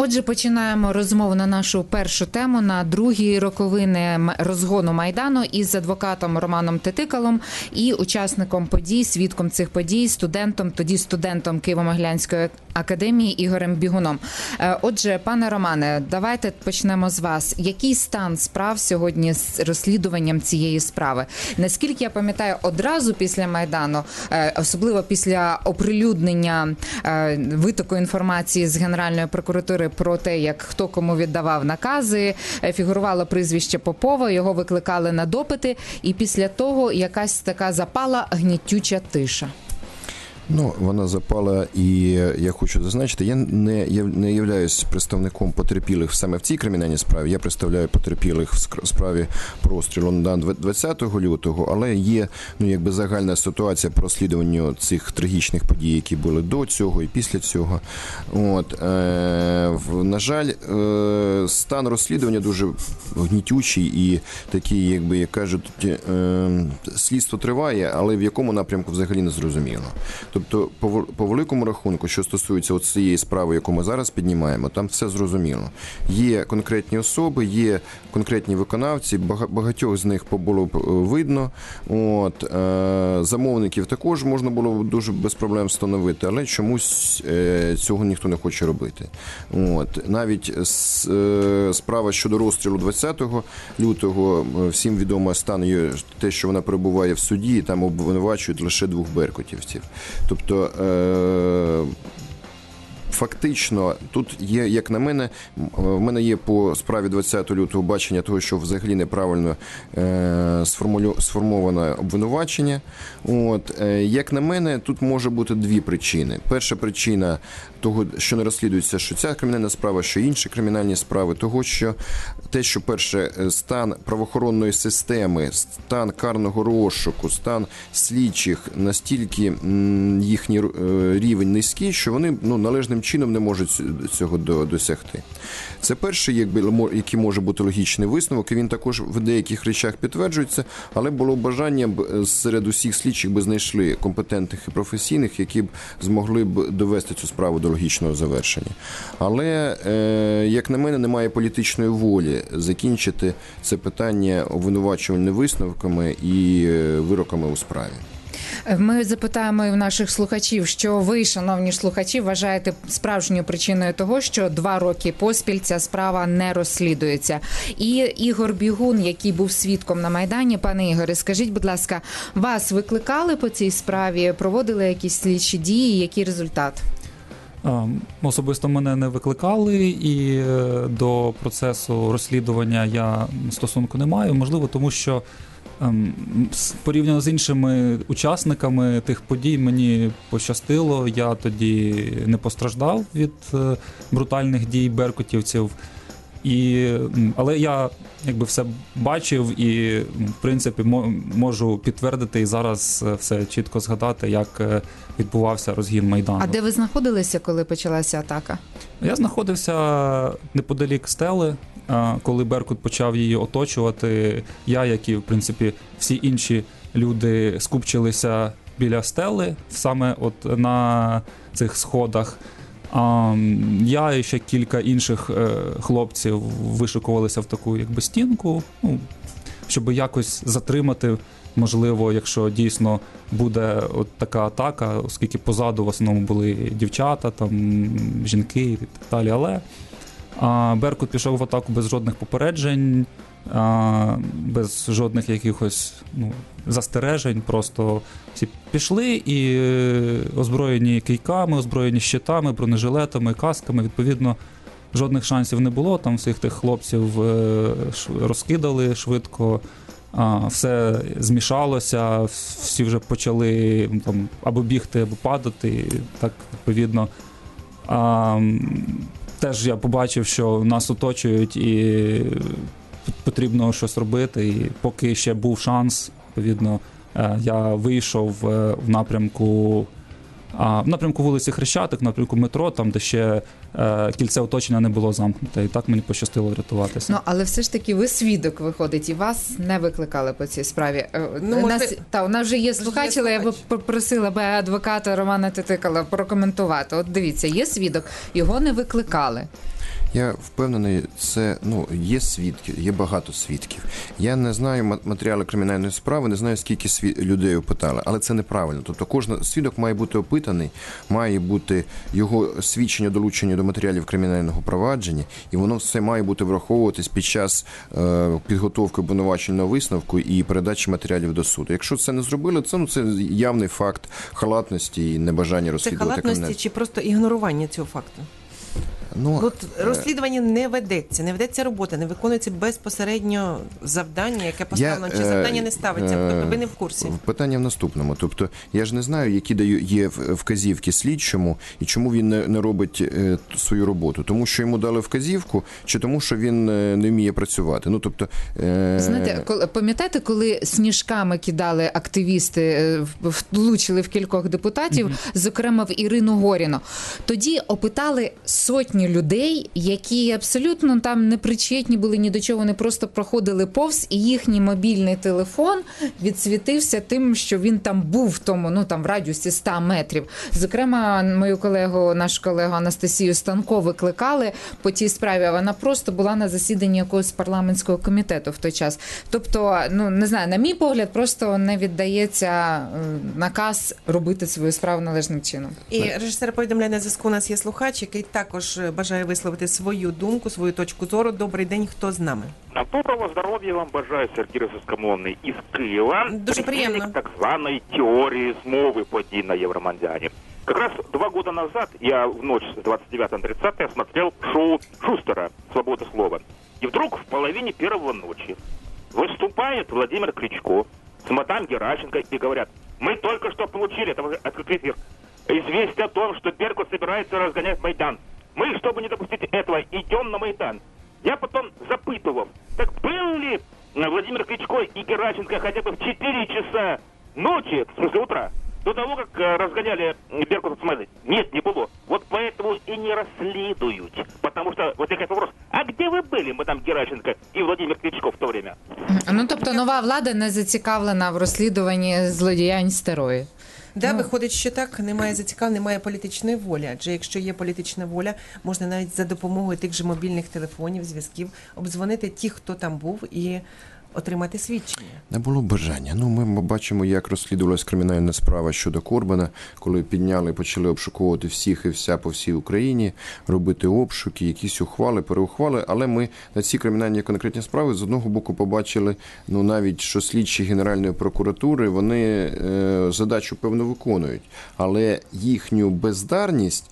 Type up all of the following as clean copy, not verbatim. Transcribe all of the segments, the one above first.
Отже, починаємо розмову на нашу першу тему, на другі роковини розгону Майдану із адвокатом Романом Титикалом і учасником подій, свідком цих подій, тоді студентом Києво-Могилянської академії Ігорем Бігуном. Отже, пане Романе, давайте почнемо з вас. Який стан справ сьогодні з розслідуванням цієї справи? Наскільки я пам'ятаю, одразу після Майдану, особливо після оприлюднення витоку інформації з Генеральної прокуратури про те, як хто кому віддавав накази, фігурувало прізвище Попова, його викликали на допити, і після того якась така запала гнітюча тиша. Вона запала, і я хочу зазначити, я не являюсь представником потерпілих саме в цій кримінальній справі, я представляю потерпілих в справі про розстрілу на 20 лютого, але є загальна ситуація по розслідуванню цих трагічних подій, які були до цього і після цього. На жаль, стан розслідування дуже гнітючий і такий, як кажуть, слідство триває, але в якому напрямку взагалі не зрозуміло. Тобто, по великому рахунку, що стосується цієї справи, яку ми зараз піднімаємо, там все зрозуміло. Є конкретні особи, є конкретні виконавці, багатьох з них було видно. Замовників також можна було дуже без проблем встановити, але чомусь цього ніхто не хоче робити. Навіть справа щодо розстрілу 20 лютого, всім відомо стан те, що вона перебуває в суді, і там обвинувачують лише 2 беркутівців. Тобто, фактично, тут є, як на мене, в мене є по справі 20 лютого бачення того, що взагалі неправильно сформоване обвинувачення. Як на мене, тут може бути 2 причини. Перша причина того, що не розслідується, що ця кримінальна справа, що інші кримінальні справи, того, що перше, стан правоохоронної системи, стан карного розшуку, стан слідчих, настільки їхній рівень низький, що вони належним чином не можуть цього досягти. Це перший, який може бути логічний висновок, і він також в деяких речах підтверджується, але було бажання серед усіх слідчих би знайшли компетентних і професійних, які б змогли б довести цю справу до логічного завершення. Але, як на мене, немає політичної волі закінчити це питання обвинувачувальними висновками і вироками у справі. Ми запитаємо і в наших слухачів, що ви, шановні слухачі, вважаєте справжньою причиною того, що 2 роки поспіль ця справа не розслідується. І Ігор Бігун, який був свідком на Майдані. Пане Ігоре, скажіть, будь ласка, вас викликали по цій справі, проводили якісь слідчі дії, який результат? Особисто мене не викликали, і до процесу розслідування я стосунку не маю. Можливо, тому що порівняно з іншими учасниками тих подій мені пощастило, я тоді не постраждав від брутальних дій беркутівців. Але я все бачив і, в принципі, можу підтвердити і зараз все чітко згадати, як відбувався розгін Майдану. А де ви знаходилися, коли почалася атака? Я знаходився неподалік стели, коли Беркут почав її оточувати. Я, як і, в принципі, всі інші люди скупчилися біля стели, саме на цих сходах. Я і ще кілька інших хлопців вишикувалися в таку стінку, щоб якось затримати, можливо, якщо дійсно буде от така атака, оскільки позаду в основному були дівчата, жінки і так далі. Але Беркут пішов в атаку без жодних попереджень, без жодних якихось застережень, просто всі пішли і озброєні кийками, озброєні щитами, бронежилетами, касками, відповідно, жодних шансів не було, там всіх тих хлопців розкидали швидко, все змішалося, всі вже почали або бігти, або падати, так, відповідно. Теж я побачив, що нас оточують і потрібно щось робити, і поки ще був шанс, відповідно, я вийшов в напрямку вулиці Хрещатик, в напрямку метро, там, де ще кільце оточення не було замкнуте, і так мені пощастило врятуватися. Але все ж таки ви свідок, виходить, і вас не викликали по цій справі. У нас вже є слухач, але я б попросила адвоката Романа Титикала прокоментувати. От дивіться, є свідок, його не викликали. Я впевнений, це, є свідки, є багато свідків. Я не знаю матеріали кримінальної справи, не знаю, скільки людей опитали, але це неправильно. Тобто кожен свідок має бути опитаний, має бути його свідчення долучені до матеріалів кримінального провадження, і воно все має бути враховуватись під час підготовки обвинувачувального висновку і передачі матеріалів до суду. Якщо це не зробили, це явний факт халатності і небажання розслідувати. Це халатності чи просто ігнорування цього факту? Розслідування не ведеться робота, не виконується безпосередньо завдання, яке поставлено, чи завдання не ставиться, тобто ви не в курсі. Питання в наступному. Тобто, я ж не знаю, які є вказівки слідчому і чому він не робить свою роботу. Тому що йому дали вказівку, чи тому що він не вміє працювати. Знаєте, пам'ятаєте, коли сніжками кидали активісти, влучили в кількох депутатів, зокрема в Ірину Горіну. Тоді опитали сотні людей, які абсолютно там не причетні були ні до чого, вони просто проходили повз, і їхній мобільний телефон відсвітився тим, що він там був в тому, в радіусі 100 метрів. Зокрема, нашу колегу Анастасію Станко викликали по тій справі, вона просто була на засіданні якогось парламентського комітету в той час. Тобто, не знаю, на мій погляд, просто не віддається наказ робити свою справу належним чином. І режисер повідомляє, на зв'язку у нас є слухач, який також бажає висловити свою думку, свою точку зору. Добрий день, хто з нами? Доброго здоров'я вам бажаю, Сергій Росискомовний із Києва. Дуже приємно. Так званої теории змови подій на Евромайдане. Как раз 2 года назад я в ночь с 29 на 30 смотрел шоу Шустера «Свобода слова». И вдруг в половине первого ночи выступает Владимир Кличко с мадам Геращенко и говорят: мы только что получили, это открытый эфир, известие о том, что Беркут собирается разгонять Майдан. Мы, чтобы не допустить этого, идем на Майдан. Я потом запытывал, так был ли Владимир Кличко и Геращенко хотя бы в 4 часа ночи, в смысле утра, до того, как разгоняли Беркут с Майданом? Нет, не было. Вот поэтому и не расследуют. Потому что возникает вопрос: а где вы были, мадам Геращенко и Владимир Кличко в то время? Тобто нова влада не зацікавлена в розслідуванні злодіянь старої. Виходить, що так, немає політичної волі. Адже якщо є політична воля, можна навіть за допомогою тих же мобільних телефонів, зв'язків обдзвонити тих, хто там був, і отримати свідчення. Не було бажання. Ми бачимо, як розслідувалась кримінальна справа щодо Корбана, коли підняли і почали обшуковувати всіх і вся по всій Україні, робити обшуки, якісь ухвали, переухвали, але ми на ці кримінальні конкретні справи з одного боку побачили, навіть, що слідчі Генеральної прокуратури, вони задачу певно виконують, але їхню бездарність,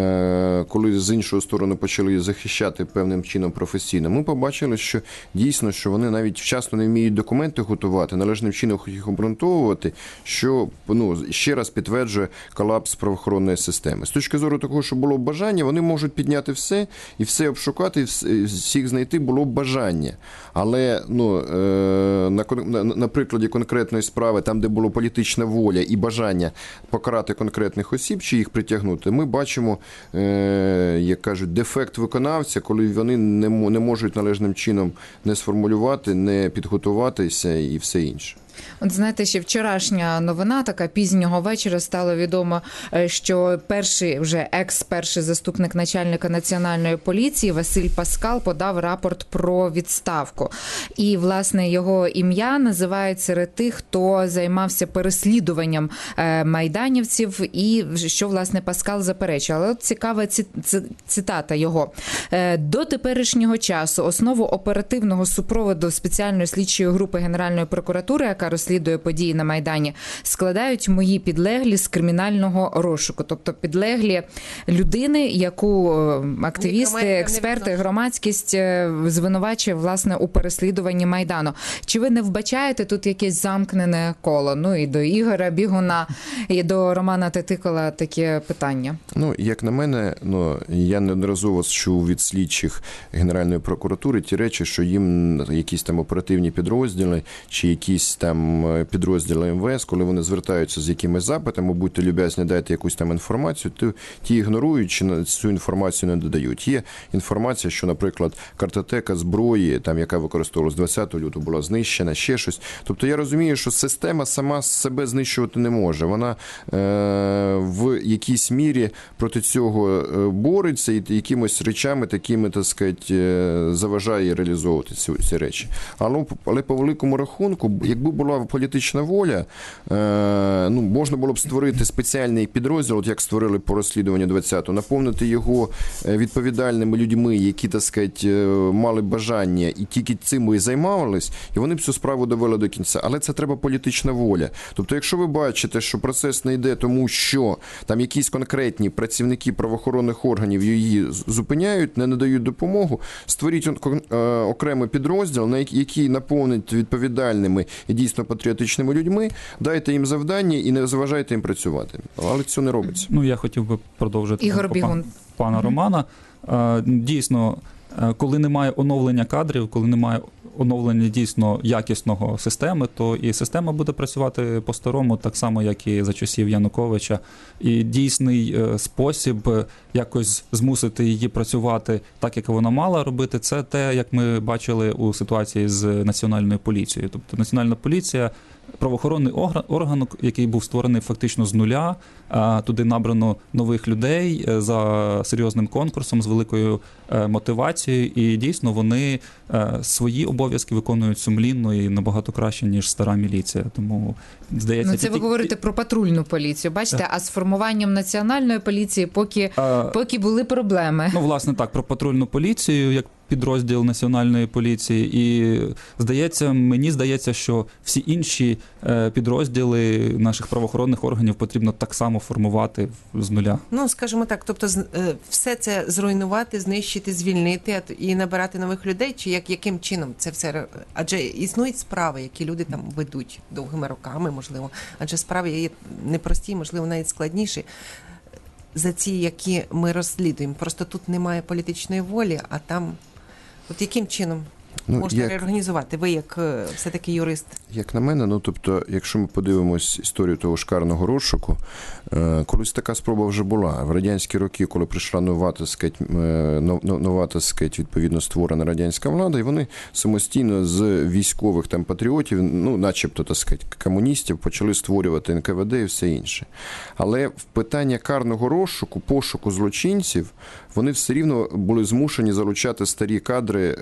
коли з іншого сторони почали захищати певним чином професійно, ми побачили, що дійсно, що вони навіть вчасно не вміють документи готувати, належним чином їх обґрунтовувати, що ще раз підтверджує колапс правоохоронної системи. З точки зору того, що було бажання, вони можуть підняти все і все обшукати, і всіх знайти було бажання. Але на прикладі конкретної справи, там, де була політична воля і бажання покарати конкретних осіб чи їх притягнути, ми бачимо, як кажуть, дефект виконавця, коли вони не можуть належним чином не сформулювати, не підготуватися і все інше. От знаєте, ще вчорашня новина, така пізнього вечора, стало відомо, що екс-перший заступник начальника Національної поліції Василь Паскал подав рапорт про відставку. І, власне, його ім'я називають серед тих, хто займався переслідуванням майданівців і що, власне, Паскал заперечує. Але от цікава цитата його. До теперішнього часу основу оперативного супроводу спеціальної слідчої групи Генеральної прокуратури, яка розслідує події на Майдані, складають мої підлеглі з кримінального розшуку. Тобто підлеглі людини, яку активісти, експерти, громадськість звинувачує, власне, у переслідуванні Майдану. Чи ви не вбачаєте тут якесь замкнене коло? І до Ігоря Бігуна, і до Романа Тетикала таке питання. Як на мене, я неодноразово чув від слідчих Генеральної прокуратури ті речі, що їм якісь там оперативні підрозділи чи якісь там там підрозділи МВС, коли вони звертаються з якимись запитами, будьте люб'язні, дайте якусь там інформацію, то ті ігнорують чи цю інформацію не додають. Є інформація, що, наприклад, картотека зброї, там, яка використовувалась 20 лютого, була знищена, ще щось. Тобто я розумію, що система сама себе знищувати не може. Вона в якійсь мірі проти цього бореться і якимось речами такими, так сказати, заважає реалізовувати ці речі. Але по великому рахунку, якби була політична воля, можна було б створити спеціальний підрозділ, от як створили по розслідуванню 20-го, наповнити його відповідальними людьми, які, так сказати, мали бажання і тільки цим і займались, і вони б цю справу довели до кінця. Але це треба політична воля. Тобто, якщо ви бачите, що процес не йде, тому що там якісь конкретні працівники правоохоронних органів її зупиняють, не надають допомогу, створіть окремий підрозділ, який наповнить відповідальними і дійсно патріотичними людьми, дайте їм завдання і не заважайте їм працювати. Але це не робиться. Я хотів би продовжити Ігор Бігун. Пана Романа. Дійсно, коли немає оновлення кадрів, коли немає оновлення дійсно якісного системи, то і система буде працювати по-старому, так само, як і за часів Януковича. І дійсний спосіб якось змусити її працювати так, як вона мала робити, це те, як ми бачили у ситуації з Національною поліцією. Тобто Національна поліція, правоохоронний орган, який був створений фактично з нуля, туди набрано нових людей за серйозним конкурсом, з великою мотивацією, і дійсно вони свої обов'язки виконують сумлінно і набагато краще, ніж стара міліція. Тому, здається... Це ви говорите про патрульну поліцію, бачите, а з формуванням Національної поліції поки були проблеми. Власне так, про патрульну поліцію, як підрозділ Національної поліції, і мені здається, що всі інші підрозділи наших правоохоронних органів потрібно так само формувати з нуля. Скажімо так, тобто все це зруйнувати, знищити, звільнити і набирати нових людей, чи яким чином це все? Адже існують справи, які люди там ведуть довгими роками, можливо, адже справи є непрості, можливо, навіть складніші. За ці, які ми розслідуємо. Просто тут немає політичної волі, а там... От яким чином можна реорганізувати? Ви як все-таки юрист? Як на мене, тобто, якщо ми подивимось історію того ж карного розшуку, колись така спроба вже була. В радянські роки, коли прийшла нова, так сказати, відповідно створена радянська влада, і вони самостійно з військових там патріотів, начебто, так сказати, комуністів, почали створювати НКВД і все інше. Але в питання карного розшуку, пошуку злочинців, вони все рівно були змушені залучати старі кадри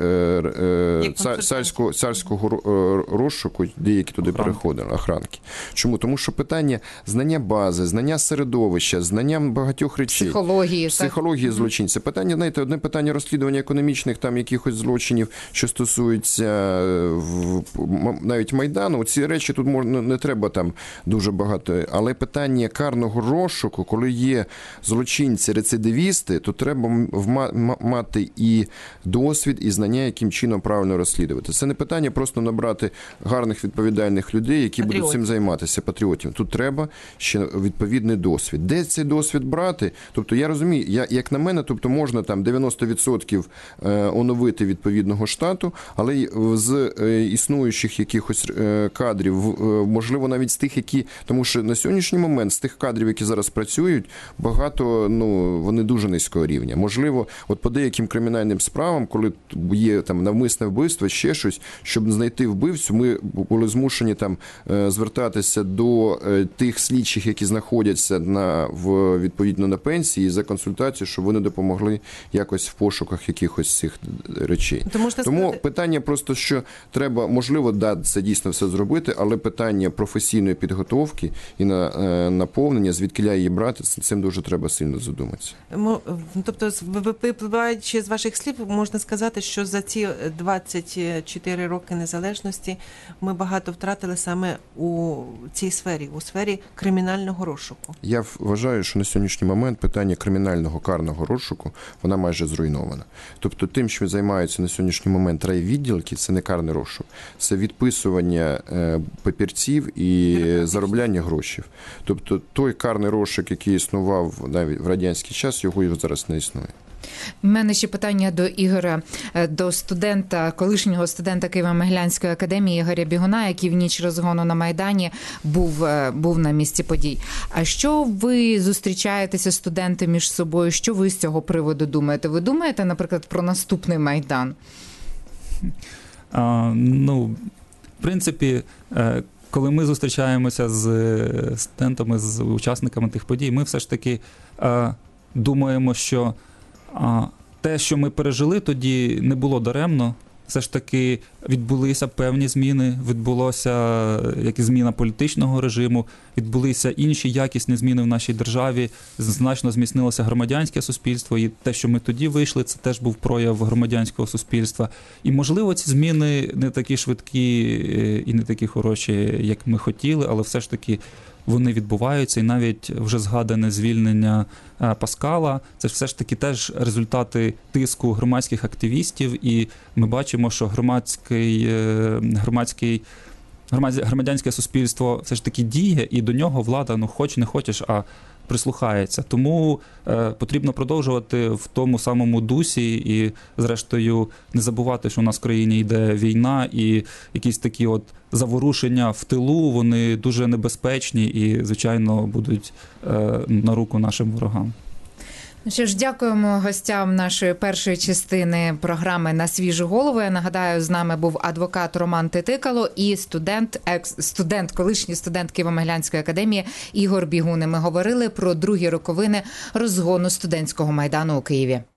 царського розшуку, деякі туди переходили, охранки. Чому? Тому що питання знання бази, знання середовища, знання багатьох речей. Психології злочинця. Питання, знаєте, одне питання розслідування економічних там якихось злочинів, що стосуються навіть Майдану. Ці речі тут не треба там дуже багато. Але питання карного розшуку, коли є злочинці-рецидивісти, то треба мати і досвід, і знання, яким чином правильно розслідувати. Це не питання просто набрати гарних відповідальних людей, які будуть цим займатися, патріотів. Тут треба ще відповідний досвід. Де цей досвід брати? Тобто я розумію, як на мене, тобто можна там 90% оновити відповідного штату, але з існуючих якихось кадрів, можливо, навіть з тих, які, тому що на сьогоднішній момент з тих кадрів, які зараз працюють, багато, вони дуже низького рівня. Можливо, от по деяким кримінальним справам, коли є там навмисне вбивство, ще щось, щоб знайти вбивцю, ми були змушені там звертатися до тих слідчих, які знаходяться відповідно на пенсії, за консультацією, щоб вони допомогли якось в пошуках якихось цих речей. Тому питання просто, що треба, можливо, це дійсно все зробити, але питання професійної підготовки і наповнення, звідкиля її брати, цим дуже треба сильно задуматися. Тобто, випливаючи з ваших слів, можна сказати, що за ці 24 роки незалежності ми багато втратили саме у цій сфері, у сфері кримінального розшуку. Я вважаю, що на сьогоднішній момент питання кримінального карного розшуку, вона майже зруйнована. Тобто тим, що займаються на сьогоднішній момент райвідділки, це не карний розшук, це відписування папірців і заробляння грошей. Тобто той карний розшук, який існував навіть в радянський час, його зараз не існує. У мене ще питання до Ігоря, до студента, колишнього студента Києво-Могилянської академії Ігоря Бігуна, який в ніч розгону на Майдані був на місці подій. А що ви зустрічаєтеся, студенти, між собою? Що ви з цього приводу думаєте? Ви думаєте, наприклад, про наступний Майдан? В принципі, коли ми зустрічаємося з студентами, з учасниками тих подій, ми все ж таки думаємо, що те, що ми пережили тоді, не було даремно. Все ж таки відбулися певні зміни, відбулося як зміна політичного режиму, відбулися інші якісні зміни в нашій державі, значно зміцнилося громадянське суспільство, і те, що ми тоді вийшли, це теж був прояв громадянського суспільства. І, можливо, ці зміни не такі швидкі і не такі хороші, як ми хотіли, але все ж таки вони відбуваються, і навіть вже згадане звільнення Паскала, це все ж таки теж результати тиску громадських активістів, і ми бачимо, що громадянське суспільство все ж таки діє, і до нього влада, хоч не хочеш, а прислухається. Тому потрібно продовжувати в тому самому дусі і, зрештою, не забувати, що у нас в країні йде війна, і якісь такі заворушення в тилу, вони дуже небезпечні і, звичайно, будуть на руку нашим ворогам. Що ж, дякуємо гостям нашої першої частини програми «На свіжу голову». Я нагадаю, з нами був адвокат Роман Титикало і колишній студент Києво-Могилянської академії Ігор Бігун. Ми говорили про другі роковини розгону студентського майдану у Києві.